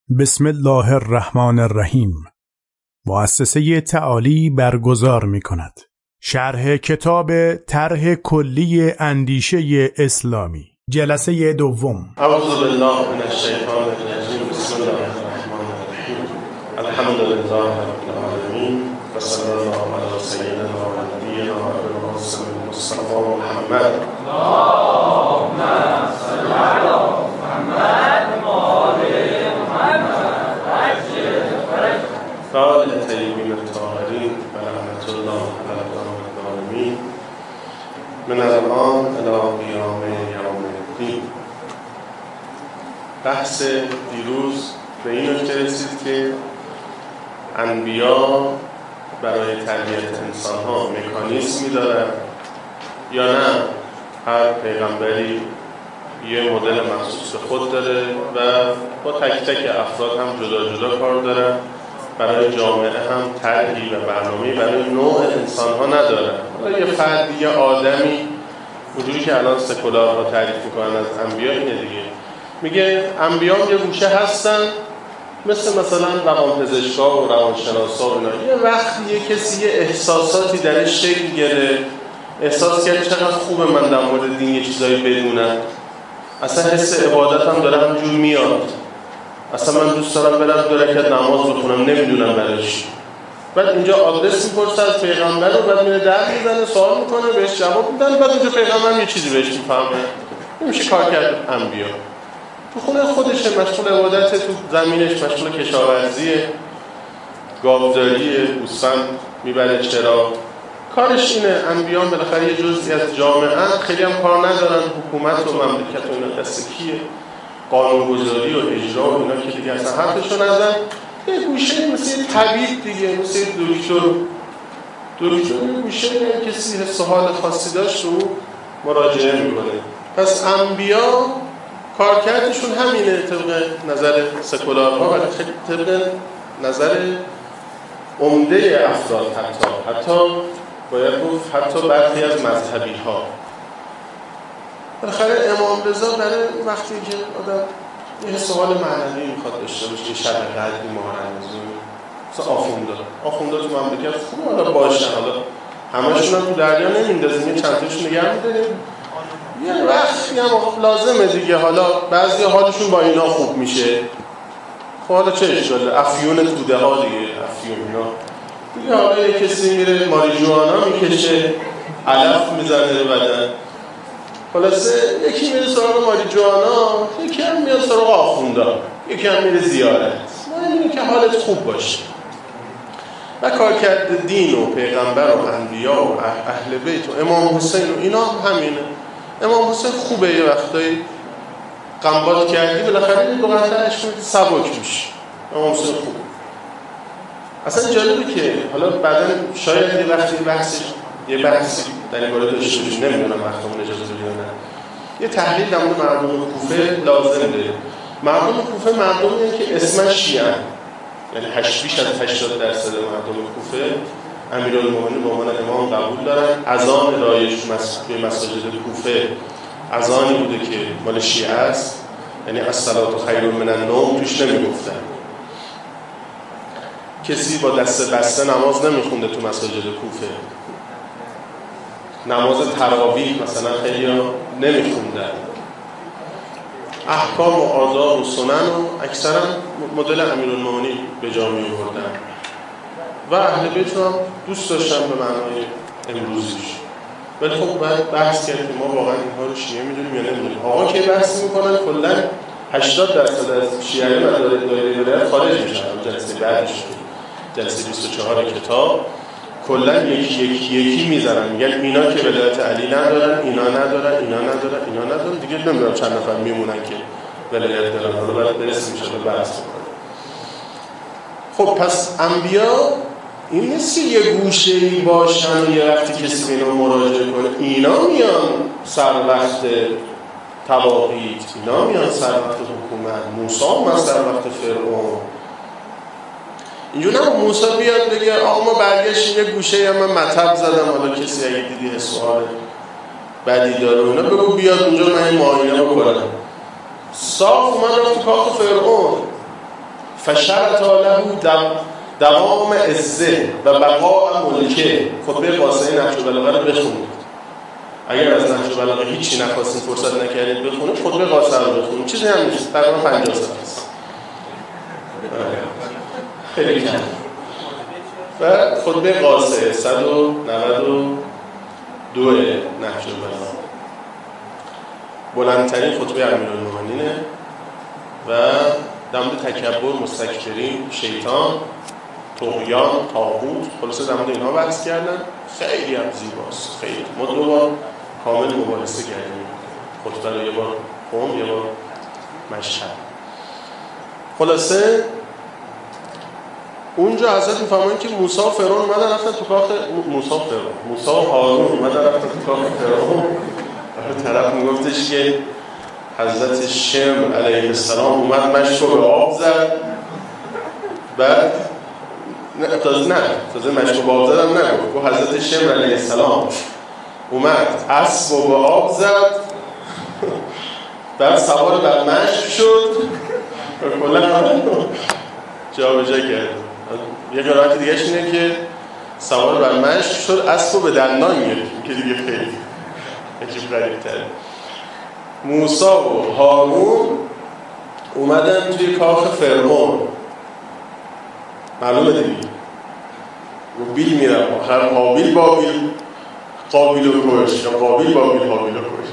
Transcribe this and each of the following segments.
بسم الله الرحمن الرحیم. مؤسسه تعالی برگزار می‌کند شرح کتاب طرح کلی اندیشه اسلامی، جلسه دوم. اعوذ بالله من الشیطان الرجیم. بسم الله الرحمن الرحیم. الحمد لله رب العالمین و صلی الله علی سیدنا و نبینا و ابوالقاسم المصطفى محمد. اللهم صل علی محمد و آل محمد و آل طیبین الطاهرین و لعنت الله علی الظالمین من الان الی قیام یوم الدین. بحث دیروز به این نکته رسید که انبیا برای تربیت انسان‌ها مکانیزمی دارن یا نه هر پیغمبری یه مدل مخصوص به خود داره و با تک تک افراد هم جدا جدا کار دارن، برای جامعه هم طرحی و برنامه‌ای برای نوع انسان‌ها ندارن. حالا یه فردی یه آدمی اونجوری که الان سکولارها تعریف میکنن از انبیا اینه دیگه، میگه انبیا یه گوشه هستن مثلا روانپزشکا و روانشناسا و اینا. یه وقتی یه کسی یه احساساتی درش شکل گرفت، احساس کرد چقدر خوبه من در مورد دین یه چیزایی بدونم، اصلا حس عبادت هم داره همجور میاد، اصلا من دوست دارم برم 2 رکعت نماز بخونم، نمیدونم برایش. بعد اینجا آدرس میپرسه از پیغمبر رو، بعد میره در میزنه، سوال میکنه، بهش جواب میدن، بعد اونجا پیغمبر یه چیزی بهش میفهمه. نمیشه کار کرد انبیا. تو خونه خودشه، مشغول عبادته، تو زمینش مشغول کشاورزیه، گاوداریه، گوسفند میبره، چرا کارش اینه. انبیا بالاخره یه جزئی از جامعه، خیلی هم کار ندارن. حکومت و مملکت و اینا دست کیه؟ قانونگذاری و اجرا و اینا که دیگه اصلا حرفشو نزن. یه گوشه مثل طبیب دیگه، مثل دکتر گوشه یه کسی حس و حال خاصی داشت رو مراجعه میکنه. پس انبیا کارکردشون همینه طبق نظر سکولارها و طبق نظر عمده افراد. حتی باید گفت حتی برخی از مذهبی ها. بالاخره امام رضا برای وقتی که آدم یه حس و حال معنوی میخواد داشته باشه، یه شب قدری مهرنزونی، مثلا آخوندا تو مملکت خوب حالا باشن، حالا همشون هم تو دریا نمیندازیم، یه چند تاشون نگه میداریم، یه وقتی هم لازمه دیگه. حالا بعضی حالشون با اینا خوب میشه. خب حالا چه اشکاله؟ افیون توده ها دیگه، افیون اینا دیگه. حالا یه کسی میره ماریجوانا میکشه، علف میزنه به بدن، خلاصه یکی میره سراغ ماریجوانا، یکی هم میاد سراغ آخوندا، یکی هم میره زیارت. ما اینه که حالت خوب باشه. و کارکرد دین و پیغمبر و انبیا و اهل بیت و امام حسین و اینا همینه. امام حسین خوبه، یه وقتایی قنبات کردی بالاخره دو قطعش میده سبک میشه. امام حسین خوبه. اصلا جالبه که حالا بعداً شاید یه وقتی یه بحثی در این باره داشته باشیم، نمیدونم وقتمون اجازه بده یا نه. یه تحلیل در مورد مردم کوفه لازم داره. مردم کوفه مردمیه که اسمش شیعه، یعنی بیش از 80% مردم کوفه امیرالمومنین به عنوان امام قبول دارن. اذان رایج به مساجد کوفه اذانی بوده که مال شیعه است، یعنی الصلاة خیر من النوم توش نمیگفتن. کسی با دست بسته نماز نمیخونده تو مساجد کوفه. نماز تراویح مثلا خیلی نمیخوندن. احکام و آداب و سنن و اکثرا مدل امیرالمومنین به جا می آوردن و اهل بیت هم دوست داشتن به معنای امروزیش. ولی خب باید بحث کرد که ما واقعا اینها رو شیعه میدونیم یا نمیدونیم. آقا که بحث میکنن کلا 80% از شیعه مدارک دایره ولایت خارج میشن. جلسه بعدش جلسه 24 کتاب کلا یکی میزنن، میگن اینا که ولایت علی ندارن، اینا ندارن دیگه. نمیدونم چند نفر میمونن که ولایت دارن. حالا باید برسیم میشه به بحث کنیم. خب پس انبیا این نیست که یه گوشه‌ای باشن و یه وقتی کسی به اینا مراجعه کنه اینا میان سر وقت تواقیت، اینا میان سر وقت حکومت. موسی اومد سر وقت فرعون. اینجور نه موسی بیاد بگه آقا ما برگشتیم یه گوشه هم من مطب زدم، حالا کسی اگه دیدی سوال بدی داره اونا بگو بیاد اونجا من این معاینه بکنم. صاف اومد رفت تو کاخ فرعون. فشرط له دوام عزه و بقاء ملکه. خطبه قاصده نهج البلاغه رو بخونید. اگر از نهج البلاغه هیچی نخواستین، فرصت نکردید بخونید، خطبه قاصده رو بخونید. چیزی هم نیست، تقریبا 50 صفحه است. خیلی کم. و خطبه قاصده 192 نهج البلاغه بلندترین خطبه امیرالمومنینه و در مورد تکبر، مستکبرین، شیطان، طغیان، طاغوت، خلاصه در مورد اینها بحث کردن. خیلی هم زیباست. خیلی ما 2 بار کامل مباحثه کردیم. خطبه رو یه بار قم، یه بار مشهد. خلاصه اونجا حضرت میفرمایند که موسی و فرعون اومدن رفتن تو کاخ موسی و هارون اومدن رفتن تو کاخ فرعون. طرف میگفتش که حضرت شمر علیه السلام اومد مشک رو به آب زد. بعد تازه مشک رو به آب زدم نگفت، گفت حضرت شمر علیه السلام اومد اسب رو به آب زد، بعد سوار بر مشک شد و کلا جا به جا کرد. یه قرائت دیگهش اینه که سوار بر مشک شد، اسب رو به دندان گرفت، که دیگه خیلی عجیب غریب تره. موسی و هارون اومدن توی کاخ فرعون. معلومه دیگه و بیل میرم آخر قابیل قابیل رو کشت یا قابیل هابیل رو کشت.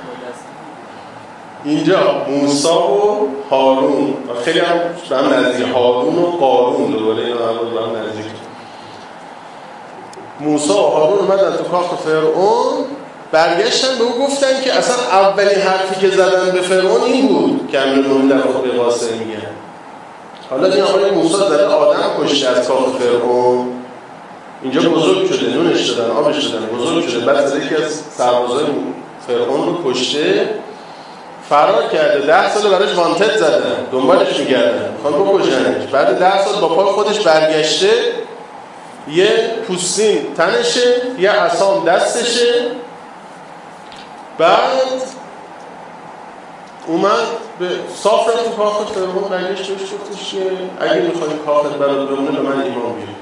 اینجا موسی و هارون خیلی هم به هم نزدیک، هارون و قارون دوباره اینا به هم نزدیک. موسی و هارون اومدن تو کاخ فرعون، برگشتن به او گفتن که اصلا اولین حرفی که زدن به فرعون این بود که امیرالمومنین در خطبه قاصده میگن. حالا این آقای موسی زده آدم کشته از کاخ فرعون، اینجا بزرگ شده، نونش دادن، آبش دادن، بزرگ شده، بعد زده که از سربازای فرعون رو کشته، فرار کرده، 10 سال براش وانتد زدن، دنبالش میگردن، میخوان بکشنش. بعد 10 سال با پای خودش برگشته، یه پوستین تنشه، یه عصام دستشه. بعد اومد به صاف رفت تو کاخ فرعون، برگشت بهش گفتش که اگه میخواین کاخت برات بمونه به من ایمان بیارید.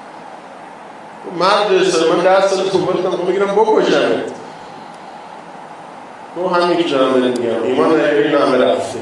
مرد من 10 سال دنبالتم میگیرم بکشمت. تو همین که دارم بهت میگم ایمان نیاری همه رفته.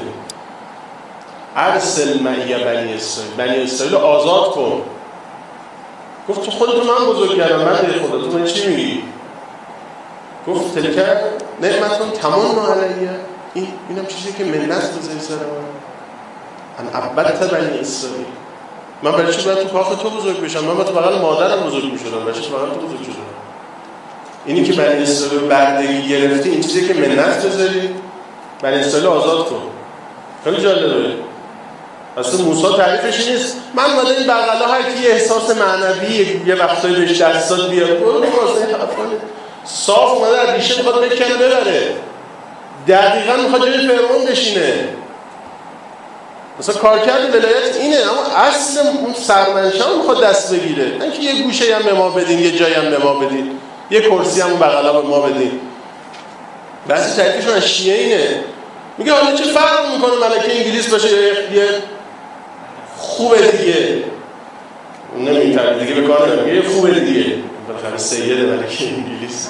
ارسل معی بنی اسرائیل، بنی اسرائیل آزاد کن. گفت تو خودتو من بزرگ کردم، من به خودتو من چی میگی؟ گفت تلک نعمتون تمام علیه، اینم چیزی که منت بذاری سر من. ان عبدت بنی اسرائیل، من برای چی باید تو کاخ تو بزرگ بشم؟ من با تو بغل مادرم بزرگ میشدم، برای چی بغل تو بزرگ شدم؟ اینی که بنی اسرائیل بردگی گرفتی، این چیزی که منت بذاری، بنی اسرائیل آزاد کن. خیلی جالبه. اصلا موسی تعریفش نیست من اومدم این بغلا هر کی احساس معنوی یه وقتایی بهش دست داد بیاد، برو واسه افعال صاف اومده از ریشه میخواد بکنه ببره، دقیقاً میخواد جای فرعون بشینه. مثلا کارکرد ولایت اینه، اما اصل اون سرمنشا رو میخواد دست بگیره، نه که یه گوشه هم به ما بدین، یه جایی هم به ما بدین، یه کرسی هم اون بغلا به ما بدین. بعضی تعریفشون از شیعه اینه، میگه حالا چه فرق میکنه ملکه انگلیس باشه یه خوبه دیگه، نمیتونه دیگه به کار نمیگه، یه خوبه دیگه، بالاخره سید ملکه انگلیس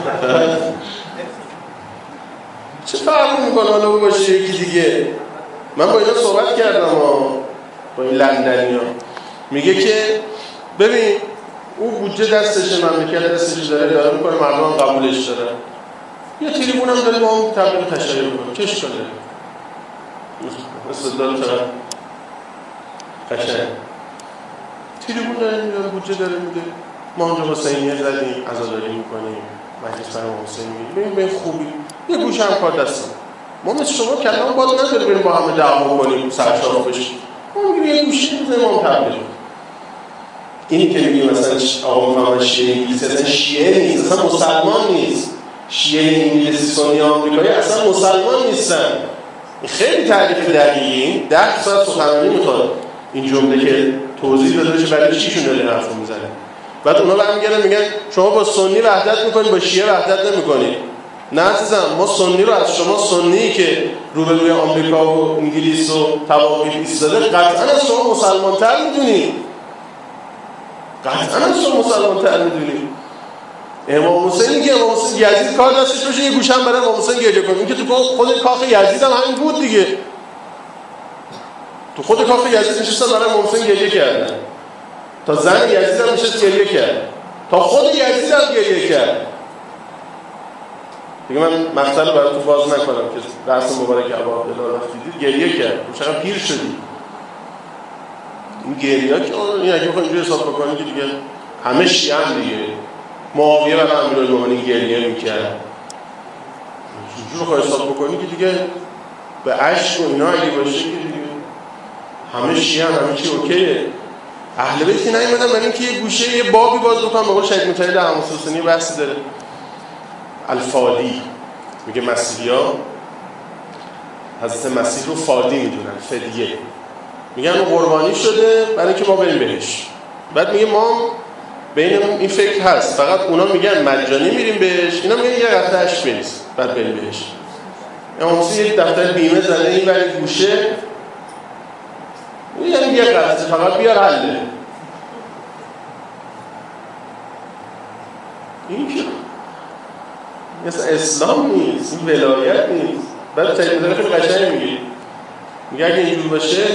چه فرق میکنه حالا باشه یکی دیگه. من با اینا صحبت کردم با این لندنیا، میگه که ببین اون بودجه دستشه، مملکت دستشه، داره میکنه، مردم قبولش داره، یه تریبون هم داره با هم تبلیغ تشریع میکنه، چه اشکاله؟ استدلال چقدر قشنگ. تریبون داره میده، بودجه داره میده، ما اونجا حسینیه زدیم، عزاداری میکنیم، مجلس برام حسین میگیم، ببین خوبی یه گوشه هم کار دستم، ما مثل شما کلام باز نداره بریم با همه دعوا کنیم سرشاف بشیم، ما میگیم یه گوشه میزنیم ما هم تبلیغ. اینی که میگیم مثلا آقا محمد شیعه انگلیسی اصلا شیعه نیست، اصلا مسلمان نیست. شیعه انگلیسی سنی آمریکایی اصلا مسلمان نیستن. خیلی تعریف دقیقی، 10 ساعت سخنرانی میخواد این جمله که توضیح داده بشه برای چیشون داره حرفو میزنه. بعد اونا برمیگردن میگن شما با سنی وحدت میکنید با شیعه وحدت نمیکنید. نه عزیزم، ما سنی رو از شما سنی که روبروی آمریکا و انگلیس و تواقیف ایستاده قطعا از شما مسلمان‌تر می‌دونیم. قطعا از شما مسلمان‌تر می‌دونیم. امام حسین میگه امام حسین یزید کار دستش باشه یه گوشم برای امام حسین گریه کنه. این که تو خود کاخ یزید هم همین بود دیگه. تو خود کاخ یزید نشستن برای امام حسین گریه کردن. تا زن یزید هم نشست گریه کرد. تا خود یزید هم گریه کرد. دیگه من مقطع رو براتون باز نکنم که درس مبارک ابا عبدالله رفتید گریه کرد. چقدر پیر شدی. این گریه‌ها که این اگه بخوایم اینجوری حساب بکنیم که دیگه همه شیعه هم دیگه. معاویه برای امیرالمومنین گریه میکرد. اینجوری بخوای حساب بکنی که دیگه به عشق و اینا اگه باشه که دیگه همه شیعه همه چی اوکیه. اهل بیت که نیومدن برای اینکه یه گوشه یه بابی باز بکنن. به قول شهید مطهری در حماسه حسینی بحثی داره. الفادی میگه مسیحی‌ها حضرت مسیح رو فادی میدونن، فدیه. میگن قربانی شده برای اینکه ما بریم بهش. بعد میگه ما بین این فکر هست، فقط اونا میگن مجانی میریم بهش، اینا میگن یه دفترش بریز بعد بریم بهش. امام حسین یه دفتر بیمه زده این برای گوشه، یعنی یه قضیه فقط بیار حله. این که مثل اسلام نیست، این ولایت نیست. بعد تجربه خیلی قشنگ میگه اگه اینجور باشه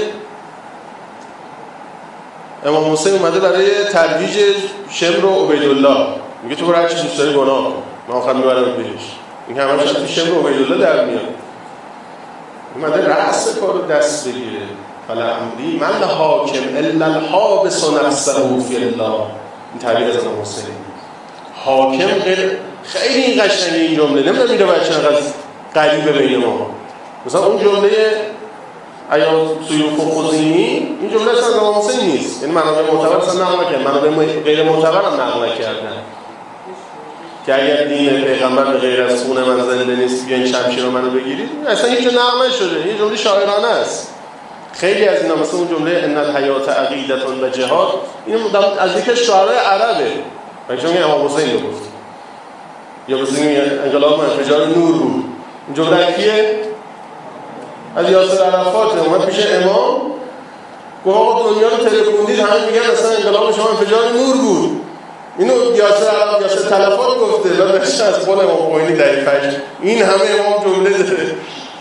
امام حسین اومده برای ترویج شمر و عبیدالله، میگه تو برو هر چی دوست داری گناه کن، من آخر میبرم بهش. این همه شد تو شمر و عبیدالله در میاد. اومده رأس کارو دست بگیره. فلا امری من حاکم الا الحابس نفسه فی الله. این تعبیر از امام حسین. حاکم خیلی این قشنگه این جمله. نمیدونم میره بچه انقدر غریبه بین ما. مثلا اون جمله ایا سیوف و خزینی، این جمله اصلا امام حسین نیست. یعنی منابع معتبر اصلا نقل نکردن، منابع غیر معتبر هم نقل نکردن. که اگر دین پیغمبر به غیر از خون من زنده نیست بیاین شمشیر رو منو بگیرید، اصلا هیچ نقل نشده. این جمله شاعرانه است. خیلی از اینا مثلا اون جمله ان الحیات عقیدة و جهاد، این از یک شاعرای عربه. مثلا امام حسین رو گفت. یا بزنیم انقلاب انفجار نور بود. این جمله کیه؟ از یاسر عرفات. اومد پیش امام گفت آقا دنیا رو تلفوندید، همه میگن اصلا انقلاب شما انفجار نور بود. اینو یاسر تلفات گفته. و بهش از قول امام خمینی دقیقش این همه امام جمله داره.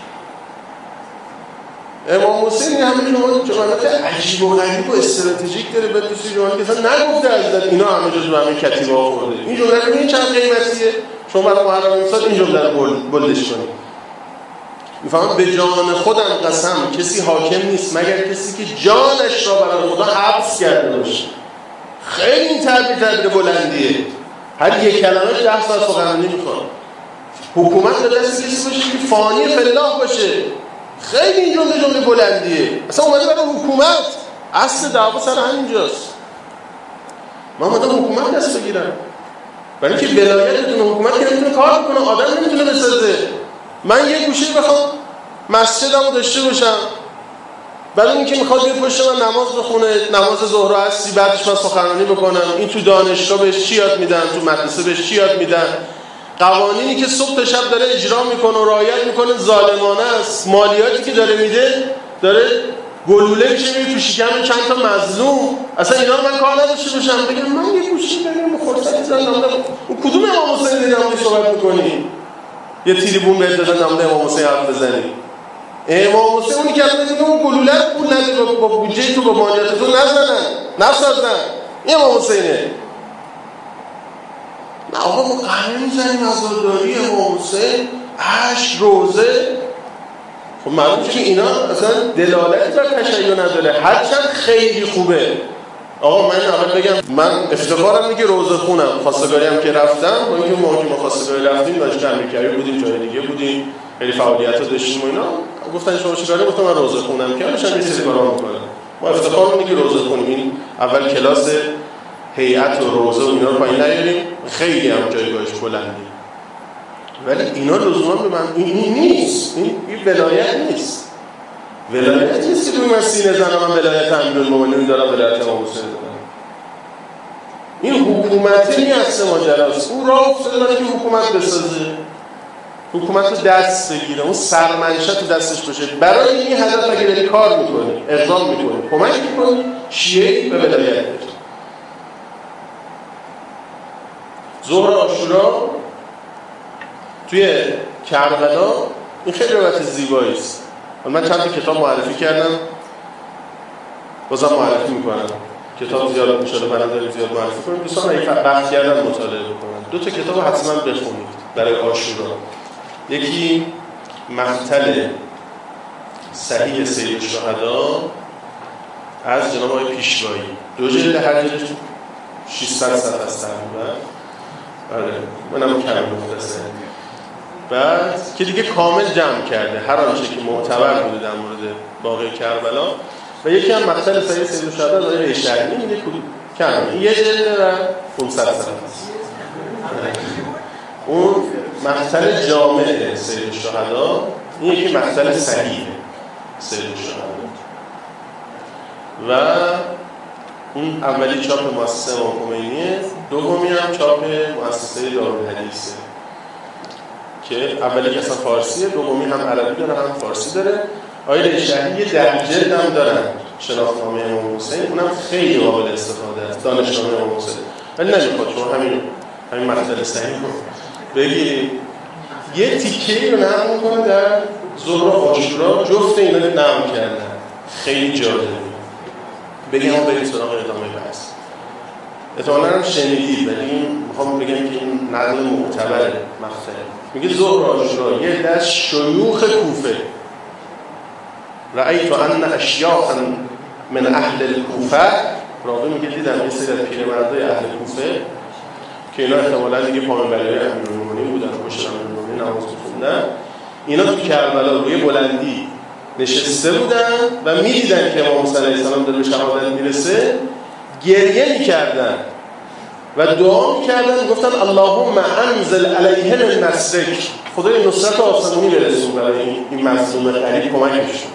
امام حسین همه جملات عجیب و غریب و استراتژیک داره. به دوستی جمله که اصلا نگفته از این، اینا همه جزو همه کتیبه ها خورده. این جمله رو این چند قیمتیه؟ شما برای محرم امسال این جمله رو بلدش کنید. میفهمم به جان خودم قسم کسی حاکم نیست مگر کسی که جانش را برای خدا حبس کرده باشه. خیلی این تعبیر بلندیه. هر یک کلمه 10 ساعت سخنرانی میخواد. حکومت به دست کسی باشه که فانی فلاح باشه. خیلی این جمله بلندیه. اصلا اومده برای حکومت. اصل دعوا سر همینجاست. ما اومدم حکومت دست بگیرم. برای اینکه ولایت بدون حکومت که نمیتونه کار بکنه، آدم نمیتونه بسازه. من یه گوشه بخوام مسجدمو داشته باشم، بعد اینکه میخواد بیاد پشت من نماز بخونه، نماز ظهر و عصر، بعدش من سخنرانی بکنم. این تو دانشگاه بهش چی یاد میدن، تو مدرسه بهش چی یاد میدن، قوانینی که صبح تا شب داره اجرا میکنه و رعایت میکنه ظالمانه است. مالیاتی که داره میده داره گلوله میشه میره تو شکم چند تا مظلوم. اصلا اینا رو من کار نداشته باشم بگم من یه گوشی بریم فرصتی زدم. اون کدوم امام حسین دیدم صحبت میکنی؟ یه تریبون بهت دادن نمونه امام حسین حرف بزنی. امام حسین اونی که الان میگه اون گلوله رو پول نده با بودجه تو با مالیات تو نسازن. این امام حسینه. نه آقا ما قهر میزنیم عزاداری امام حسین، عشق، روزه. خب معلوم که اینا اصلا دلالتی بر تشیع نداره، هرچند خیلی خوبه. آقا من اول بگم من افتخارم اینه که روزه خونم، خواستگاری هم که رفتم، با اینکه ما که خواستگاری رفتیم داشتیم امریکایی بودیم، جای دیگه بودیم، خیلی فعالیت‌ها داشتیم و اینا. گفتن شما چیکاره؟ گفتم من روزه خونم که داشتم یه سری کارا می‌کنم. ما افتخار اینه که روزه خونیم. این اول کلاس هیئت و روزه و اینا رو پایین نیاریم، خیلی هم جایگاهش بلنده. ولی اینا لزوما به من این نیست. این ولایت نیست. ولایت نیست که توی من سینه زنم من ولایت امیرالمومنین دارم، ولایت امام حسین دارم. این حکومتی نیست ماجراست. اون راه افتاده برای که حکومت بسازه. حکومت رو دست بگیره، اون سرمنشأ تو دستش باشه. برای این هدف اگه داری کار میکنی، اقدام میکنی، کمک میکنی، شیعه به ولایت بری. ظهر عاشورا توی کربلا این خیلی روایت زیبایی است. من چند تا کتاب معرفی کردم، بازم معرفی میکنم. کتاب زیاد میشه، من دارم زیاد معرفی کنم. دوستان اگه بحث کردن مطالعه بکنن. دو تا کتاب حتما بخونید برای عاشورا. یکی مقتل صحیح سید الشهدا از جناب آقای پیشوایی، 2 جلد، هر جلدش 600 صفحه است تقریبا. آره منم کم مختصره. بعد که دیگه کامل جمع کرده هر آنچه که معتبر بوده در مورد واقعه کربلا. و یکی هم مقتل صحیح سید الشهدا از آقای ریشهری، این کم، این 1 جلد و 500 صفحه است. اون مقتل جامع سید الشهدا، این یکی مقتل صحیح سید الشهدا. و اون اولی چاپ مؤسسه امام خمینیه، دومی هم چاپ مؤسسه دارالحدیثه که اولی که اصلا فارسیه، دومی هم عربی داره هم فارسی داره. آقای ریشهری یه 10 جلد هم دارن، شناختنامه امام حسین، اونم خیلی قابل استفاده است، دانشنامه امام حسین. ولی نمیخواد شما همین مقتل صحیح رو بگیرید. یه تیکه‌ای رو نقل می‌کنه در ظهر و عاشورا، جفت اینا رو نقل کردن، خیلی جالبه. بگم بریم سراغ ادامه بحث. احتمالاً هم شنیدید، ولی میخوام بگم که این نقل معتبره. مقتل میگه ظهر و عاشورا یه دست شیوخ کوفه، رأیت ان اشیاخا من اهل الکوفه، راوی میگه دیدم یه سری از پیرمردای اهل کوفه که اینا احتمالاً دیگه پایین بلای امیرالمومنین بودن، پشت امیرالمومنین نماز می‌خوندن. اینا تو کربلا روی بلندی نشسته بودن و می‌دیدن که امام حسین علیه السلام داره به شهادت میرسه، گریه می‌کردن و دعا می‌کردن، گفتن اللهم انزل علیهم النصرک، خدای نصرت آسمانی برسون برای این مظلوم غریب، کمکشون.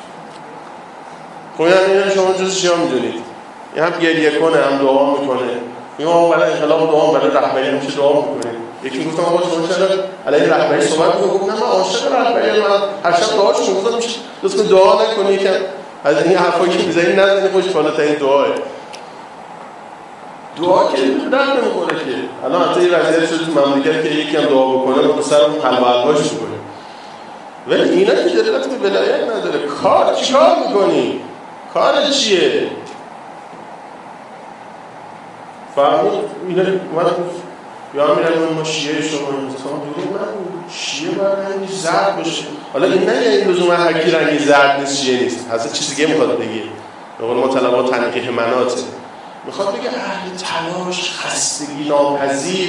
خب یعنی شما جز چیا می‌دونید؟ این هم گریه کنه، هم دعا می‌کنه. میگم برای انقلاب دعا، برای رهبری هم چه دعا می‌کنید؟ یکی گفتم آقا شما چرا علیه رهبری صحبت می‌کنید؟ گفتم من عاشق رهبری، من هر شب دعاش می‌کنم، میشه لطفاً دعا نکنی یکم از این حرفایی که می‌زنید نزنید، خوش بالاترین دعاه. دعا که درد نمی‌خوره که. الان حتی این وضعیت شده تو مملکت که یکی هم دعا بکنه ما سر اون حلوا حلواش می‌کنیم. ولی اینا که دلت به ولایت نداره، کار چیکار می‌کنی؟ کار چیه؟ فرمود اینا اومد یا امیرالمومنین ما شیعه شما دروغ نگو، شیعه باید رنگی زرد باشه. حالا این نه یعنی لزوما هر کی رنگی زرد نیست شیعه نیست، اصلا چیز دیگه میخواد بگه. به قول ما طلبات تنقیح مناطه، میخواد بگه اهل تلاش، خستگی ناپذیر،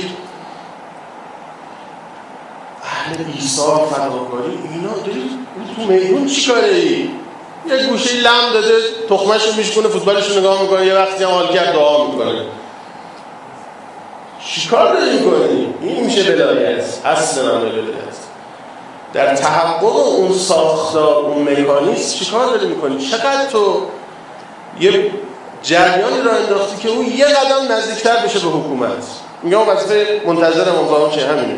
اهل ایثار، فداکاری. اینا داری تو میدون چیکاره ای؟ یه گوشه لم داده تخمه‌شو میشکنه، فوتبالشو نگاه میکنه، یه وقتی هم حال کرد دعا میکنه. چیکار داری میکنی؟ این میشه ولایت، اصل معنی ولایت. در تحقق اون ساختار، اون مکانیزم چیکار داری میکنی؟ چقدر تو یه جریانی را انداختی که اون یه قدم نزدیکتر بشه به حکومت. میگم وظیفه منتظر امام چه همینه.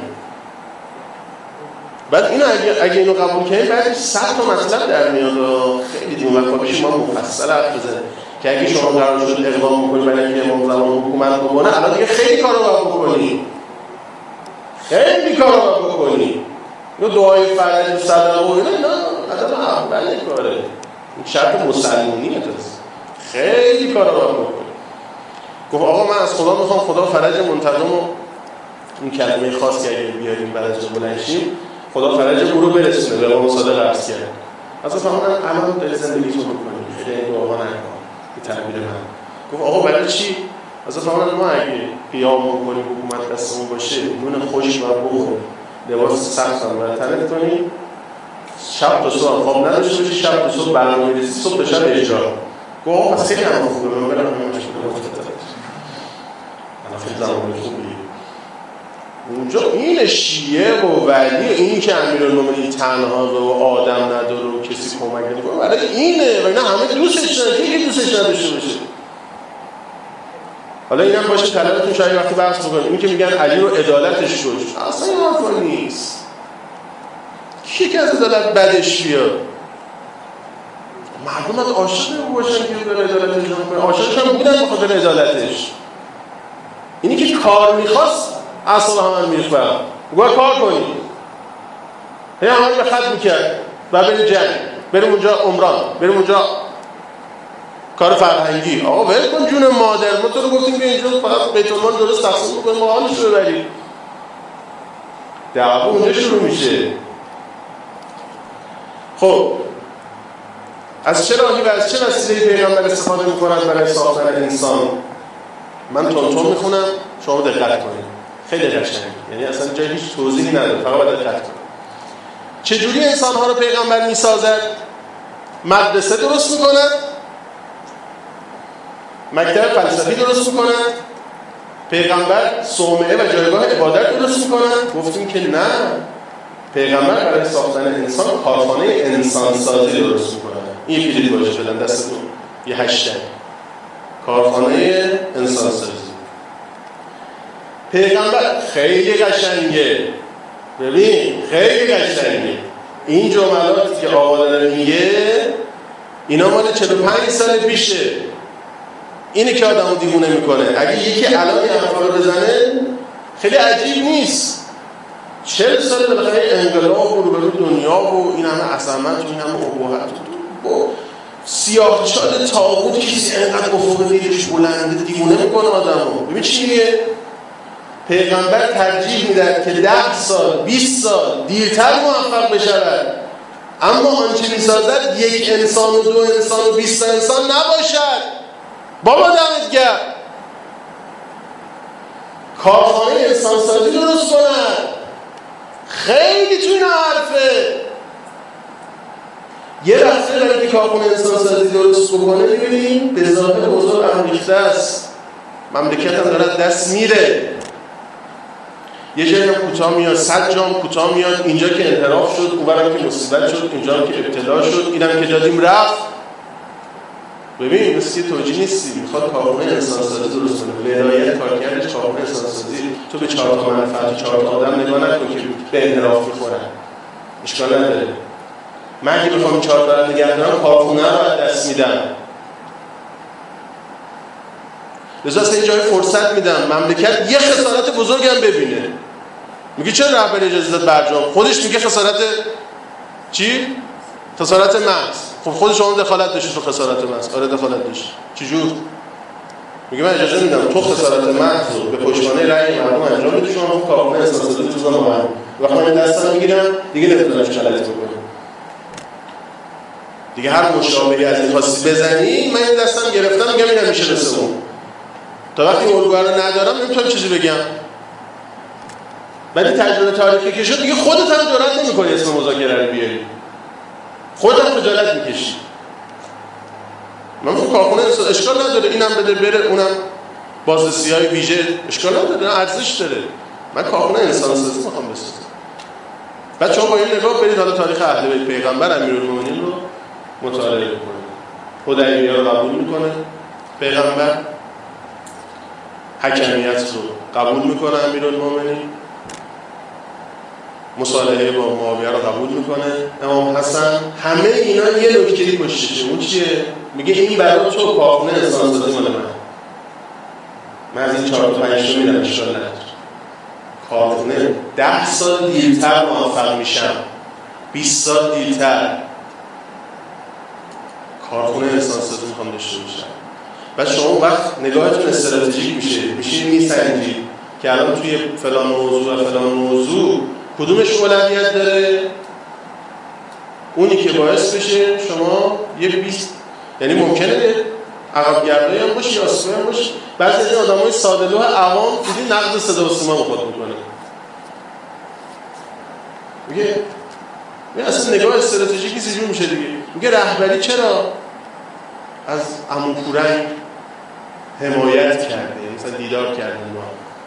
بعد اینو اگه اینو قبول کنیم بعد 100 تا مطلب در میاد. خیلی دیگه وقت بشه ما مفصل حرف بزنیم که اگه شما قرار شد اقدام بکنید برای اینکه امام زمان حکومت بکنه، الان دیگه خیلی کارو باید بکنی، خیلی کارو باید بکنی. اینو دعای فرج و صدقه و اینا قدم اول کاره، این شرط مسلمونیه. خیلی کارو باید بکنی. گفت آقا من از خدا میخوام خدا فرج منتظم و این کلمه خاص که اگه بیاریم بعد از بلند شیم خدا فرج او رو برسونه به امام صادق عرض کرد. اصلا فهمیدن الان داری زندگیتون میکنی، خیلی دعا نکن. به تعبیر من گفت آقا برای چی؟ اصلا فهمیدن ما اگه قیام کنیم حکومت دستمون باشه، نون خوش و بخوریم، لباس سخت هم باید تنت کنیم، شب تا صبح خواب نداشته باشی، شب تا صبح برنامه ریزی، صبح تا شب اجرا. گفت آقا پس خیلی هم خوبه، من برم همه مشکل مفتت الان خیلی زمان خوبی اونجا. این شیعه و ولی، این که امیرالمومنین تنها و آدم نداره و کسی کمک نمی‌کنه، برای اینه و اینا همه دوستش نداره، کی دوستش نداشته باشه. حالا اینم باشه طلبتون شاید وقتی بحث بکنیم این که میگن علی رو عدالتش کش، اصلا این حرفا نیست. کی از عدالت بدش بیاد؟ مردم باید عاشق او باشن که داره عدالت اجرا میکنه. عاشقش هم بودن به خاطر عدالتش. اینی که کار میخواست اصلا همه میریخت برام گوه کار کنی، هی همه به خط میکرد و بریم جنگ، بریم اونجا عمران، بریم اونجا کار فرهنگی. آقا ول کن جون مادر، ما تو رو گفتیم بیا اینجا فقط بیت المال درست تقسیم بکنیم ما حالش رو ببریم. دعوا اونجا شروع میشه. خب از چه راهی و از چه وسیله پیغمبر استفاده میکنند برای ساختن انسان؟ من تون میخونم، شما دقت کنید، خیلی قشنگه، یعنی اصلا جای هیچ توضیحی نداره، فقط باید دقت کنید. چجوری انسانها رو پیغمبر میسازد؟ مدرسه درست میکند، مکتب فلسفی درست میکند، پیغمبر صومعه و جایگاه عبادت درست میکند؟ گفتیم که نه، پیغمبر برای ساختن انسان کارخانه انسان سازی درست میکند. این کلید باشه بدن دستتون، یه هشتگ، کارخانه انسان سازی. پیغمبر خیلی قشنگه، ببین خیلی قشنگه. این جملاتی که آقا داره میگه اینا مال 45 سال پیشه. اینه که آدمو دیوونه میکنه. اگه یکی الان این حرفا رو بزنه خیلی عجیب نیست. 40 سال بالاخره انقلاب و روبرو دنیا و این همه عظمت و این همه ابهت و سیاه چال طاغوت کسی اینقدر افق دیدش بلنده دیوونه میکنه آدمو. ببین چی میگه؟ پیغمبر ترجیح میدهد که 10 سال 20 سال دیرتر موفق بشود، اما آنچه میسازد 1 انسان و 2 انسان و 20 انسان نباشد. بابا دمت گرم، کارخانه انسان سازی درست کنن. خیلی تو این حرفه. یه لحظه برای که کارخانه انسان سازی درست بکنه ببینیم به ظاهر بزرگ امریخته است، مملکت هم دارد دست میره. یه جایی هم کوتاه میاد، 100 جام کوتاه میاد، اینجا که انحراف شد، اونورم که مصیبت شد، اینجا هم که ابتلا شد، اینم که دادیم رفت. ببین مثل که توجیه نیستی، میخواد کارخانه انسان سازی درست کنه. ولایت کارکردش کارخانه انسان سازی. تو به 4 تا منفعت 4 تا آدم نگاه نکن که به انحراف میخورن، اشکال نداره. من اگه بخوام 4 تا نگه دارم کارخانه رو دست میدم. لذا اصلا این جای فرصت میدم مملکت یه خسارت بزرگم ببینه. میگه چرا رهبری اجازه داد برجام؟ خودش میگه خسارت چی؟ خسارت محض. خب خود شما دخالت داشتید تو خسارت محض. آره دخالت داشت. چجور؟ میگه من اجازه میدم تو خسارت محض رو به پشتوانه رأی مردم انجام بدی، شما اون کارخانه احساساتی تو زمان من وقتی من دستم میگیرم دیگه نمیتونم چه غلطی بکنم. دیگه هر مشابهی از این خواستی بزنی من این دستم گرفتم میگم این نمیشه مثل اون. تا وقتی الگوها رو ندارم نمیتونم چیزی بگم. بعد تجربه تاریخی که شد دیگه خودت هم جرئت نمی‌کنی اسم مذاکره رو بیاری. خودت هم خجالت می‌کشی. من فکر کارخونه اشکال نداره اینم بده بره، اونم بازرسی‌های ویژه اشکال نداره، ارزش داره. من کارخونه انسان سازی می‌خوام بسازم. بعد شما با این نگاه برید حالا تاریخ اهل بیت پیغمبر امیرالمومنین رو مطالعه کنید. حدیبیه رو قبول می‌کنه پیغمبر، حکمیت رو قبول میکنه امیرالمومنین، مصالحه با معاویه رو قبول میکنه امام حسن. همه اینا یه نکته‌ای پشتشه. اون چیه؟ میگه این برای تو کارخانه انسان سازی مال من از این 4 تا 5 تا میرم اشکال نداره. کارخانه 10 سال دیرتر موفق میشم، 20 سال دیرتر کارخانه انسان سازی میخوام داشته باشم. و شما وقت نگاهتون استراتژیک میشه میسنجید که الان توی فلان موضوع و فلان موضوع کدومش اولویت داره، اونی که باعث بشه شما یه 20 یعنی ممکنه عقب گردایی هم باشه یا اسمی هم باشه. بعضی از این آدمای ساده لوح عوام دیدی نقد صدا و سیما به خود میکنه. میگه اصلا نگاه استراتژیکی چجوری میشه دیگه. میگه رهبری چرا از عموکورنگ حمایت کرده، مثلا دیدار کرده ما.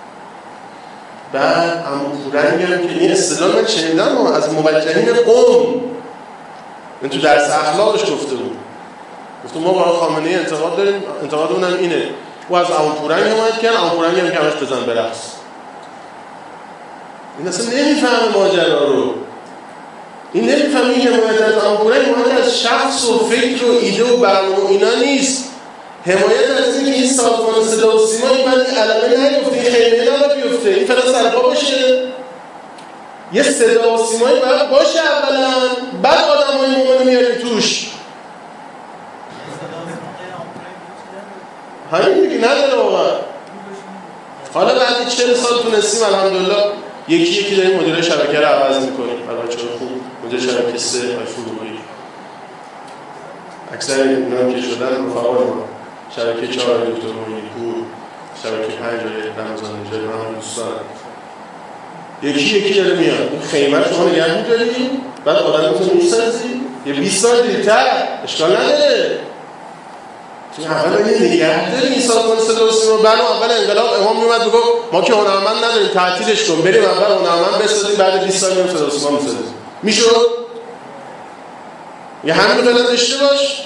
بعد عموکورنگ هم که این اصطلاح من شنیدم از موجهین قوم، من تو درس اخلاقش گفته بود. گفتم ما برای خامنه‌ای انتقاد داریم، انتقادمون هم اینه. او از عموکورنگ حمایت کرد، عموکورنگ هم که همش بزن برقص. این اصلا نمیفهمه ماجرا رو. این نمیفهمی حمایت از آمپوله حمایت از شخص و فکر و ایده و برنامه و اینا نیست. حمایت از این که این سازمان صدا و سیما این بعد این علمه نیفته، این خیمه نبا بیفته، این فقط سرپا بشه. یه صدا و سیمایی باید باشه اولا، بعد آدم های مومنو میاریم توش. همین دیگه نداره واقعا. حالا بعد 40 سال تونستیم الحمدلله یکی داریم مدیر شبکه رو عوض میکنیم. برای بچه‌ها خوب مدیر شبکه 3 فروغی اکثر اینا که شدن رفقای ما، شبکه 4 دکتر مومنی‌پور، شبکه 5 رمضان نژاد، من دوستان یکی داره میاد. این خیمه شما نگه می‌داری، بعد آدمتون می‌سازی یه 20 سال دیرتر اشکال نداره. تو اول نگه داری این سازمان صدا و سیما. بعد اول انقلاب امام میومد میگفت ما که هنرمند نداریم تعطیلش کن، بریم اول هنرمند بسازیم، بعد 20 سال میام صدا و سیما می‌سازیم. میشد؟ یه همین فعلا داشته باش.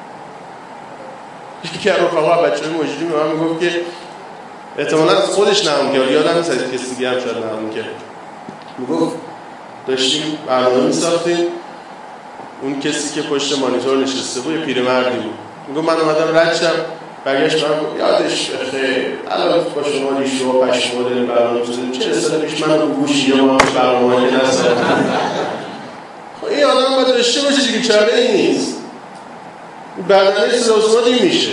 یکی از رفقا بچه‌های موجودی به من میگفت که احتمالاً از خودش نام کرد، یادم نیست از کسی دیگه هم شاید نام کرد. میگفت داشتیم برنامه می‌ساختیم، اون کسی که پشت مانیتور نشسته بود یه پیرمردی بود. میگفت من اومدم رد شم، برگشت من گفت یادش بخیر الان با شما لیشو و پشمو داریم برنامه می‌سازیم، 40 سال پیش من رو گوشی یا ما برنامه که نساختم. خب این آدم باید داشته باشه دیگه، چاره ای نیست. برنامه صدا و سیما دیم میشه.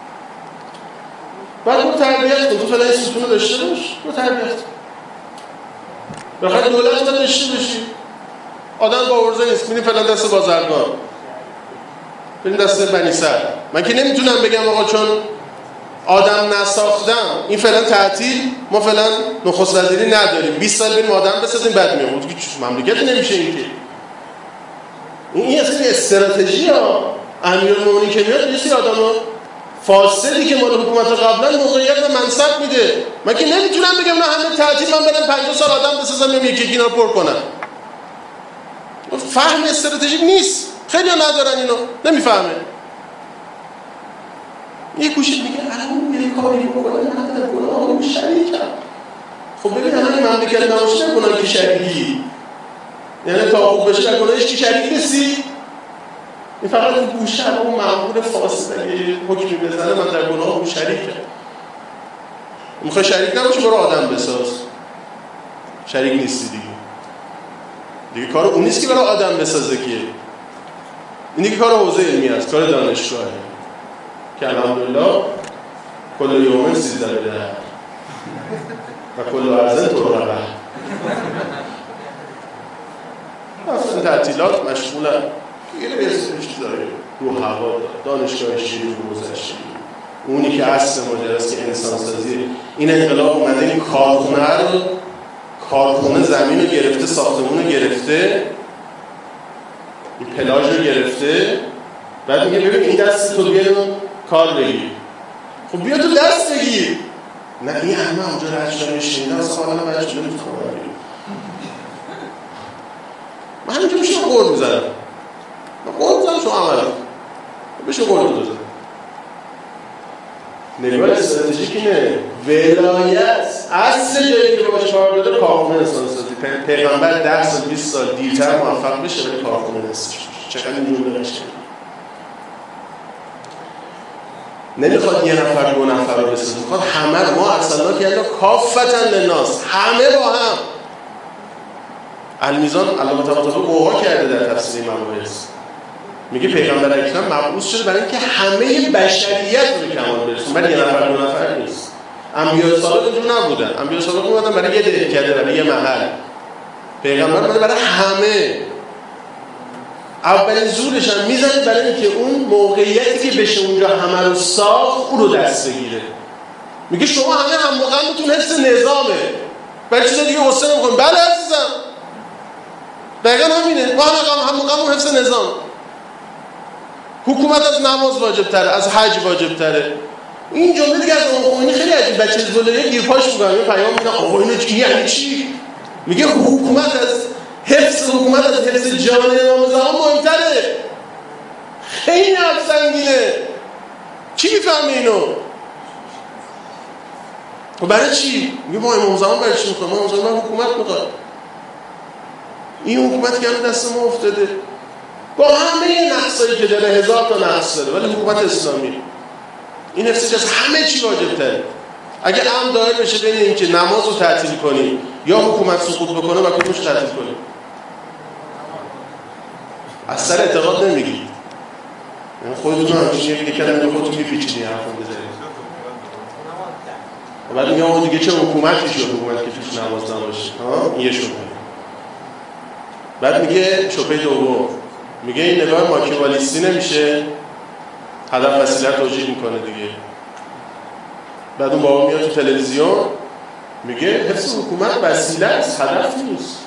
بعد رو تربیت کن، تو فعلا این ستون رو داشته باش، رو تربیت کن. بخاطر دولت باید داشته باشی. آدم با ارزه نیست، میدیم فعلا دست بازرگان، بریم دست بنی سر. من که نمیتونم بگم آقا چون آدم نساختم این فعلا تعطیل، ما فعلا نخست وزیری نداریم، 20 سال بریم آدم بسازیم بعد میام. تو که مملکت نمیشه این که. این اصلا استراتژی ها. امیرالمومنین که میاد یه سری آدمو فاسدی که مال حکومت قبلا موقعیت و منصب میده. من که نمیتونم بگم نه همه تعطیل من برم 50 سال آدم بسازم میام یکی اینا رو پر کنم. فهم استراتژیک نیست. خیلی ندارن اینو، نمیفهمه. یه گوشه میگه الان میره کاری بکنه نداره گناه رو شریکم. خب ببین همین مملکت نباشه گناه که شریکی، یعنی تا خوب بشه در گناهش که شریک نیستی. این فقط اون گوشه هم اون مأمور فاسد اگه حکمی بزنه من در گناه اون شریکم. میخوای شریک نباشی برو آدم بساز، شریک نیستی دیگه کار اون نیست که برای آدم بسازه که این دیگه کار حوزه علمی است، کار دانشگاهه که الحمدلله کل یومن 13 بده و کل ارزن تو رو ربه. اصلا تعطیلات مشغولن یه چیز داره رو هوا دانشگاه شیری رو گذشته، اونی که اصل ماجراست که انسان سازی. این انقلاب اومده این کارخونه زمین رو گرفته، ساختمون رو گرفته، این پلاژ رو گرفته، بعد میگه ببین این دست تو بیا کار بگیر. خب بیا تو دست بگیر. نه این همه اونجا رد شدن شنیدن اصلا حالا من چون نمیتونم بگیر. من همینجا میشه قول میزنم، من قول میزنم شما عمل بشه قول بزنم. نگاه استراتژیک اینه، ولایت اصل جایی که باش کار بده کارخونه انسان سازی. پیغمبر 10 سال 20 سال دیرتر موفق بشه ولی کارخونه نصف چقدر این جمله قشنگه. نمیخواد یه نفر دو نفر رو بسازه، میخواد همه رو. ما ارسلنا که کافتا للناس، همه با هم. المیزان علامه طباطبایی قوها کرده در تفسیر مباحث، میگه پیغمبر اکرم مبعوث شده برای اینکه همه بشریت رو به کمال برسونه، ولی یه نفر دو نفر نیست. انبیاء سابق اینجور نبودن. انبیاء سابق اومدن برای یه دهکده، برای یه محل. پیغمبر اومده برای همه. اولین زورش هم میزنه برای اینکه اون موقعیتی که بشه اونجا همه رو ساخت اون رو دست بگیره. میگه شما همه هم مقامتون حفظ نظامه، برای چیز دیگه واسه نمی‌کنید. بله عزیزم دقیقاً همینه. ما هم مقاممون حفظ نظام. حکومت از نماز واجب تره، از حج واجب تره. این جمله دیگه از اون خیلی عجیب. بچه زلایه گیرپاش میگن، یه پیام میدن آقا اینو چی یعنی چی؟ میگه حکومت از حفظ جان امام زمان مهمتره. خیلی سنگینه. کی میفهمه اینو؟ و برای چی؟ میگه ما امام زمان برای چی میخواد؟ ما امام زمان حکومت میخواد. این حکومت که دست ما افتاده با همه نقصایی که داره، 1000 تا نقص داره، ولی حکومت اسلامی این حفظش از همه چی واجب تره. اگه امر دایر بشه بین این که نماز رو تعطیل کنی یا حکومت سقوط بکنه و کدومش تعطیل کنی؟ از سر اعتقاد نمیگید، یعنی خودتون همچین یک کلمه خودتون میپیچیدی حرفون بزنید و بعد میگم اون دیگه چه حکومتی شد، حکومت که توش نماز نباشه. این یه شبهه. بعد میگه شبهه دوم، میگه این نگاه ماکیاولیستی نمیشه، هدف وسیله توجیه میکنه دیگه. بعد اون بابا میاد تو تلویزیون میگه حفظ حکومت وسیله است، هدف نیست.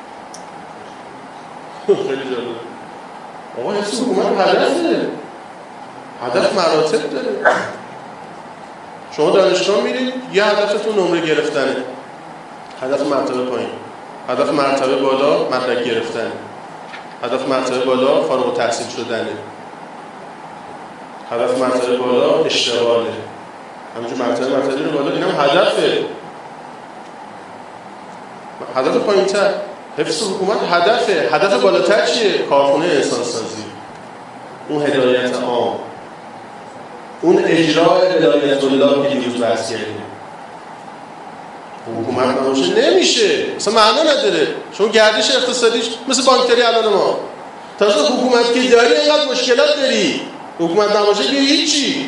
خیلی جالب. آقا حفظ حکومت هدفه، هدف مراتب داره. شما دانشگاه میرید یه هدفتون نمره گرفتنه، هدف مرتبه پایین، هدف مرتبه بالا مدرک گرفتنه، هدف مرتبه بالا فارغ التحصیل شدنه، هدف مرتبه بالا اشتغاله. همینجور مرتبه رو بالا، اینم هدفه. هدف پایین‌تر حفظ حکومت هدفه. هدف بالاتر چیه؟ کارخونه انسان‌سازی، اون هدایت عام، اون اجرای ولایت الله که دیروز بحث کردیم. حکومت نباشه نمیشه، اصلا معنا نداره. شما گردش اقتصادیش مثل بانکداری الان ما، تازه حکومت که داری اینقدر مشکلات داری، حکومت نباشه که هیچی.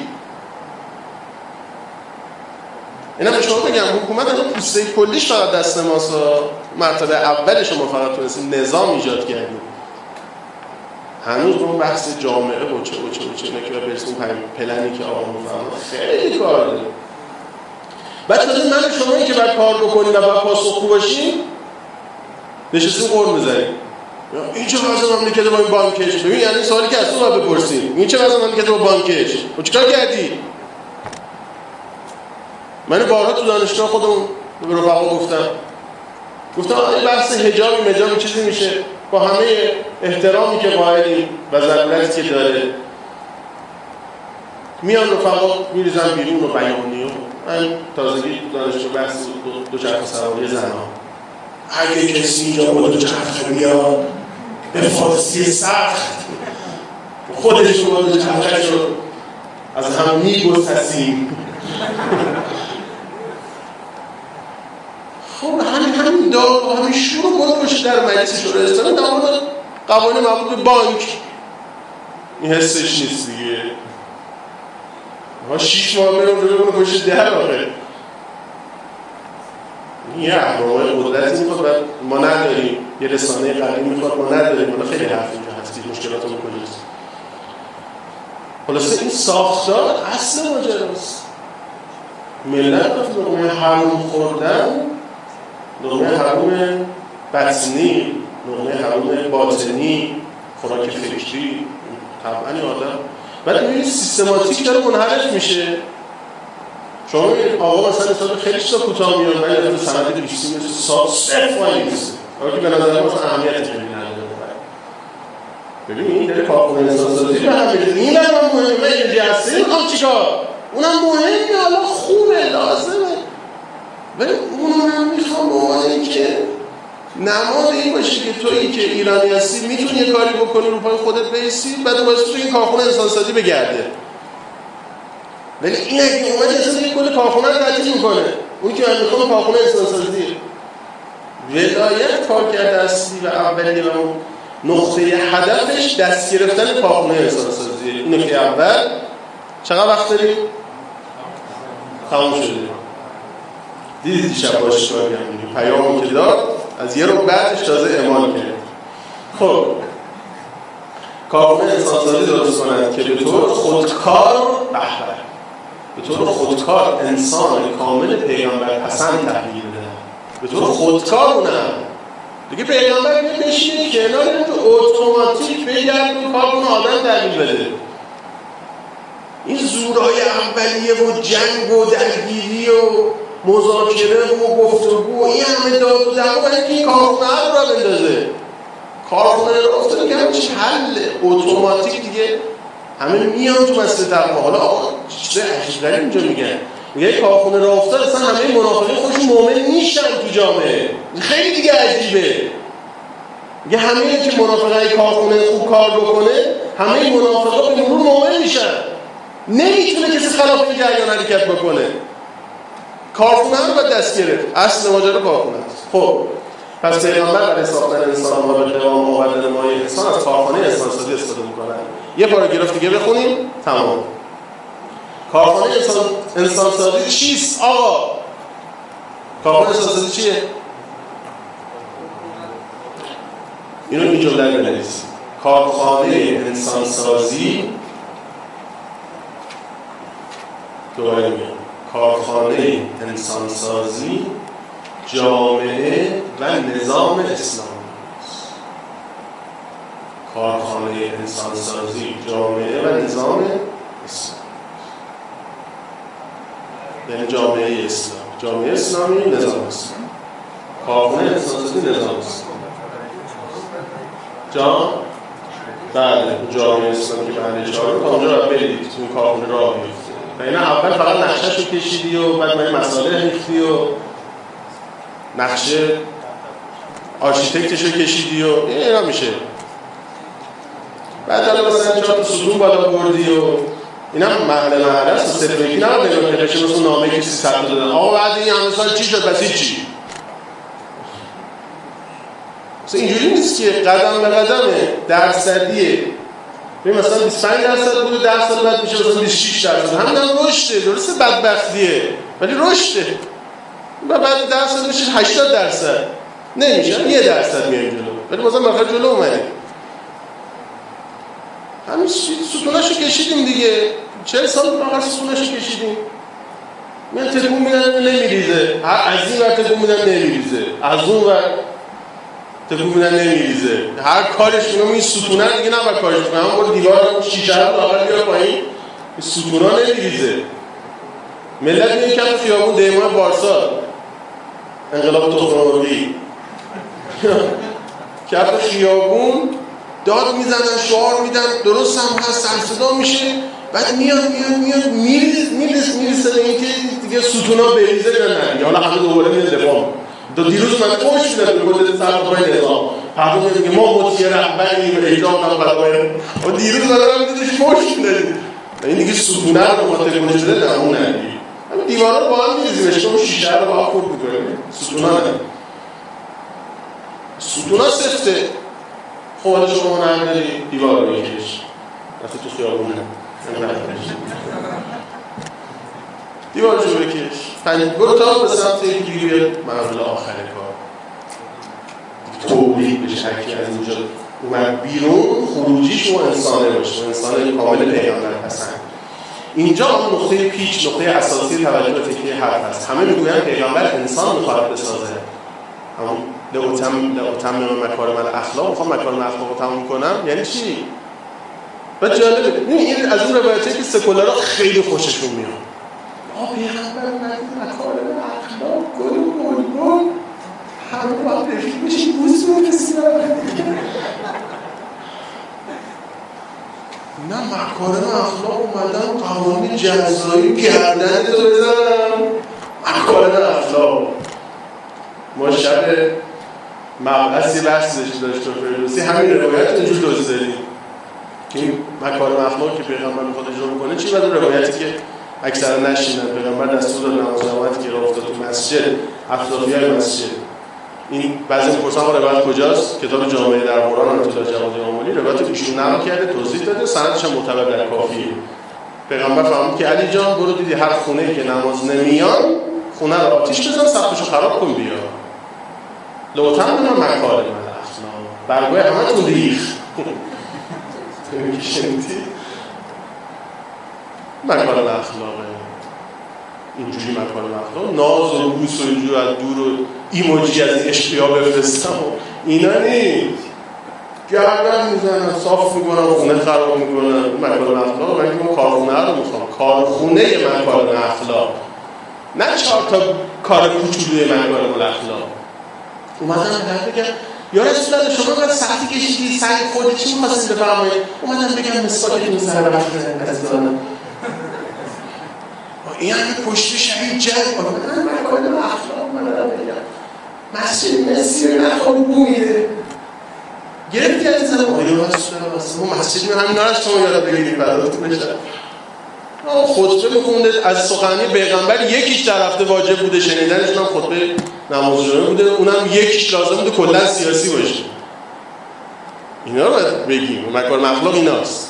اینا به شما بگم حکومت الان پوسته کلیش فقط دست ماست. مرتبه اول شما فقط تونستیم نظام ایجاد کردیم، هنوز اون بحث جامعه و چه اینا که برسیم پلنی که آقا میفهمه خیلی کار داره. بعد تازه من شمایی که باید کار بکنیم و باید پاسخگو باشیم نشستیم قرم بزنیم این چه وضع مملکت با این بانکش. ببین یعنی سوالی که از تو باید بپرسیم این چه وضع مملکت با بانکش و چیکار کردی؟ من بارها تو دانشگاه خودمون به رفقا گفتم این بحث حجابی چیزی میشه با همه احترامی که قائلیم و ضرورتی که داره، میان رفقا میریزن بیرون و بیانیه. من تازگی دانشجو بحث دوچرخه سواری زنها، اگه کسی اینجا با دوچرخه میاد به فارسی سخت خودش با دوچرخه شد از هم میگسسیم. خب همین داد و همین شروع بود باشه در مجلس شورای اسلامی در مورد قوانین مربوط به بانک. این حسش نیست دیگه. ما 6 ماه بریم رو بگونه پشت در آخه یه احرامای قدرتی میخواد و ما نداریم، یه رسانه قدیم میخواد ما نداریم. حالا خیلی حرف اینجا هستید، مشکلات اون کجاست؟ خلاصه این ساختار اصل ماجراست. ملت وقتی لقمه حروم خوردن، لقمه حروم بطنی، لقمه حروم باطنی، خوراک فکری، طبعا آدم بعد میبینید سیستماتیک داره منحرف میشه. شما میبینید آقا مثلا حساب خیلی چیزا کوتاه میاد، من یادم سند ریشتی مثل صفر وای نیست، اما که به نظر من اهمیت خیلی نداره. ببین این داره کارخونه انسان‌سازی به هم میره. این هم مهمه، این جلسه میخوام چیکار؟ اونم مهمه، حالا خوبه، لازمه، ولی اونم میخوام به عنوان اینکه نماد این باشه که تویی که ایرانی هستی میتونی یه کاری بکنی رو پای خودت بیستی، بعد باید توی این کارخونه انسان‌سازی بگرده. ولی این اگه اومد اصلا یک کل کارخونه رو تعطیل میکنه، اونی که من میخوام کارخونه انسان‌سازی ولایت کارکرد اصلی و اولیه و اون نقطه هدفش دست گرفتن کارخونه انسان‌سازی. این نکته اول. چقدر وقت داریم؟ تموم شده. دیدید دیشب باش کار کردیم، پیامو که داد از یه رو بعدش تازه اعمال کرد. خب کارخونه انسان‌سازی درست کنند که به طور خودکار به طور خودکار انسان کامل پیغمبر پسند تحویل بده. به طور خودکار اونم دیگه پیغمبر میاد بشینه کنار اون تو اتوماتیک بگرد و کار اون آدم تحویل بده. این زورای اولیه و جنگ و درگیری و مذاکره و گفتگو و این همه داد و دعوا برای اینکه این کارخونه رو را بندازه. کارخونه رو افتاده که همچه حل اتوماتیک دیگه همه میان تو مسئله تقوا. حالا آقا چیز عجیب‌تری اینجا میگن، میگه کارخونه را افتاد اصلا همه منافقین خودشون مؤمن میشن تو جامعه. خیلی دیگه عجیبه. میگه همه که موافقه کارخونه خوب کار بکنه، همه منافقا به مرور مؤمن میشن. نمیتونه کسی خلاف این جریان حرکت بکنه. کارخونه رو باید دست گرفت. اصل ماجرا کارخونه است. خب پس پیغمبر برای ساختن انسان و به قوام آوردن مایه انسان از کارخانه انسانسازی استفاده میکنن. یه پاراگراف دیگه بخونیم تمام. کارخانه انسانسازی چیست آقا؟ کارخانه انسانسازی چیه؟ اینو این جمله رو بنویسید. کارخانه انسانسازی، دوباره میگم، کارخانه انسانسازی جامعه و نظام اسلامی. کارخانه انسانسازی جامعه و نظام اسلامی، یعنی جامعه اسلامی، جامعه اسلامی، نظام اسلامی. کارخانه انسانسازی نظام اسلامی. بله جامعه اسلامی که بنده چهارم تا اونجا رو برید اون کارخانه راه بیفته. و اینا اول فقط نقشه‌شو کشیدی و بعد من مسائل ریختی و نقشه آرشیتکتشو کشیدی و اینا میشه. بعد الان مثلا 4 تا ستون بالا بردی و اینا محله است و صرف یکی نباید نگاه کنی بشه مثل نامه که 300 تا دادن آقا بعد این همه سال چی شد؟ بس چی؟ مثلا اینجوری نیست که قدم به قدم درصدیه. ببین مثلا 25% بوده 10 سال بعد میشه مثلا 26%. همین هم رشده، درسته بدبختیه ولی رشده. و بعد 10 سال میشه 80%. نمیشه 1% میایم جلو. ولی بازم بالاخره جلو اومدیم. همین ستوناشو کشیدیم دیگه. 40 سال بالاخره ستوناشو کشیدیم. من تکون میدن نمیریزه. از این ور تکون میدن نمیریزه. از اون ور تکون میدن نمیریزه. هر کارش کنم این ستونه رو دیگه نباید کارش کنم. همون دیوار شیشه رو لاغر بیار پایین. این ستونا نمیریزه. ملت میگن کف خیابون دیماه بارسا انقلاب تخم‌مرغی کف خیابون داد میزنن، شعار میدن، درست هم هست، سرصدا میشه. بعد میاد میرسه به اینکه دیگه ستونا بریزه یا نه. حالا همه دوباره میاد دفاع. دیروز من خوش میدم به خود سرپای نظام حقوق میگه ما مطیع رهبریم اجرام هم برای و دیروز دارم دیدش خوش میدادیم. این دیگه ستونه رو ما تکونه شده نمون ندید. همین دیوارا رو با هم میریزیمش، اون شیشه رو با هم خورد میکنیم. ستونا نه، ستونا سفته. خب حالا شما نمیداری دیوار رو بکش رفتی تو خیابونه دیوار رو بکش برو تا به سمت یکی دیگه بیاد مرحله آخر کار تولید بشه. هرکی از اینجا اومد بیرون خروجیش اون انسانه باشه، انسان کامل پیغمبر پسند. اینجا اون نقطه پیچ، نقطه اساسی توجه به تکیه حرف هست. همه میگویند پیغمبر انسان میخواد بسازه، اما لأتمم مکارم الاخلاق، میخوام مکارم الاخلاق رو تمام کنم. یعنی چی؟ و جالبه این از اون روایتی که سکولارا خیلی خوششون میاد. پیغمبر مکارم الاخلاق گل همه باید رفیق بشیم بوز بکسیم. نه مکارم اخلاق اومدن قوانین جزایی گردن تو بزنم. مکارم اخلاق ما شب مبحثی بحثی داشت و فردوسی همین روایت اینجور دوست داریم که این مکارم اخلاق که پیغمبر میخواد اجرا بکنه چی؟ بعد روایتی که اکثرا نشینن پیغمبر دستور داد نماز جماعتی که راه افتاد تو مسجد اطرافیای مسجد. این بعضی میپرسن روایت کجاست؟ کتاب جامعه در قرآن اطلاع جواد معمولی روایت ایشون نقل کرده، توضیح داده، سندش هم معتبر در کافیه. پیغمبر فرمود که علی جان برو دیدی هر خونه‌ای که نماز نمیان خونه رو آتیش بزن، سقفشو خراب کن بیا. لوتن من مکارم الاخلاق برگوی همه تون ریخ شنیدی؟ مکارم اخلاقه اینجوری مکارم اخلاق ناز و بوس و اینجور از دور و ایموجی از اشقیا بفرستم و اینا نیست. گردن میزنن، صاف میکنن، خونه خراب میکنن. مکارم اخلاق من که کارخونه رو میخوام، کارخونه مکارم اخلاق، نه 4 تا کار کوچولوی مکارم الاخلاق. اومدن بگم یا رسول الله شما باید سختی کشیدی سعی خودی چی می‌خواستید بفرمایید؟ اومدن بگم مسواکتون سر وقت عزیزانم این همه کشته شهید جنگ من مکارم اخلاق من دارم بگم مسجد مصری نخواب بو میده گرفتی از زمان آیا ما مسجد می همین نارش شما یاد بگیریم براتون بشه. خطبه میخونده از سخنی پیغمبر یکیش در هفته واجب بوده شنیدنش، اونم خطبه نماز جمعه بوده، اونم یکیش لازم بوده کلا سیاسی باشه. اینا رو باید بگیم، مکارم اخلاق ایناست.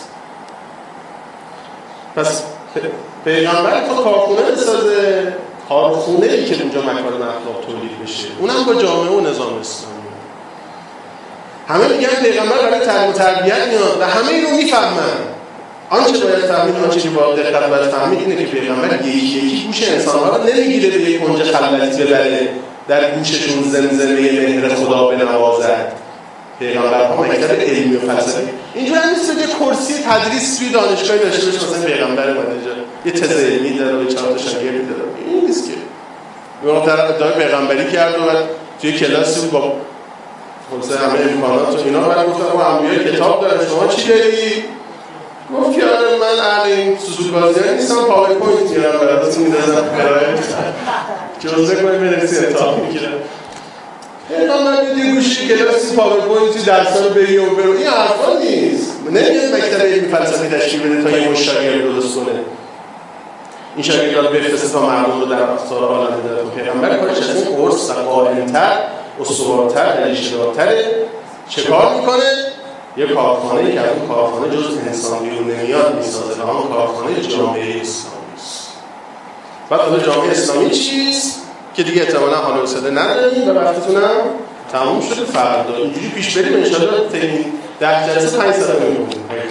پس پیغمبر تا کارخونه بسازه، کارخونه‌ای که اونجا مکارم اخلاق تولید بشه، اونم با جامعه و نظام اسلامی. همه میگن پیغمبر برای تعلیم و تربیت میاد و همه اینو میفهمن. آنچه باید فهمید، آنچه که با دقت باید فهمید اینه که پیغمبر یکی گوش انسان‌ها رو نمیگیره به یک کنج خلوتی ببره در گوششون زمزمه مهر خدا بنوازد. پیغمبر ها مکتب علمی و فلسفی اینجوری نیست که کرسی تدریس توی دانشگاهی داشته باشه مثلا پیغمبر اومده اینجا یه تز علمی داره و 4 تا شاگرد داره. این نیست که اون طرف ادعای پیغمبری کرد و توی کلاسی بود با خلاص همه امکانات و اینا بعد گفتم ما انبیا کتاب دارن شما چی داری؟ گفت که آره من اهل این سوسولبازی‌ها نیستم، پاورپوینت میارم براتون می‌ذارم برای جزء کنم برسی امتحان میگیرم. پیغمبر میگه گوشی کلاسی پاورپوینتی درس‌ها رو بری و برو، این حرفا نیست. نمیاد مکتب علمی فلسفی تشکیل بده تا یه شاگرد درست کنه. این شاگردان بفرسته تا مردم رو در افکار عالم بده. پیغمبر کارش از این قرص و قائم‌تر، استوارتر، ریشه‌دارتره. چه کار میکنه؟ یه کارخانه‌ای که از اون کارخانه جز انسان بیرون نمیاد میسازه و همون کارخانه جامعه اسلامی است. بعد حالا جامعه اسلامی چیست؟ که دیگه احتمالاً حالا وسده نداریم و وقتتونم تموم شده. فردا اینجوری پیش بریم انشاءالله تا این 10 جلسه 5 ساعت می‌مونیم.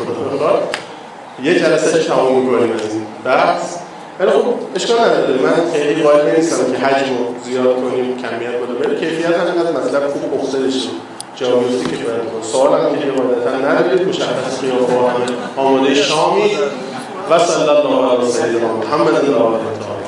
یه جلسه تموم می‌کنیم از این بحث. ولی خب اشکال نداره، من خیلی قائل نیستم که حجم رو زیاد کنیم کمیت بالا بره، کیفیت هم اینقدر مطلب خوب پخته بشه جامعیتی که باید کنیم. سوال هم که قاعدتا ندارید، مشخص قیافه همه آماده شامی و صلی الله علیه و سیدنا محمد و آله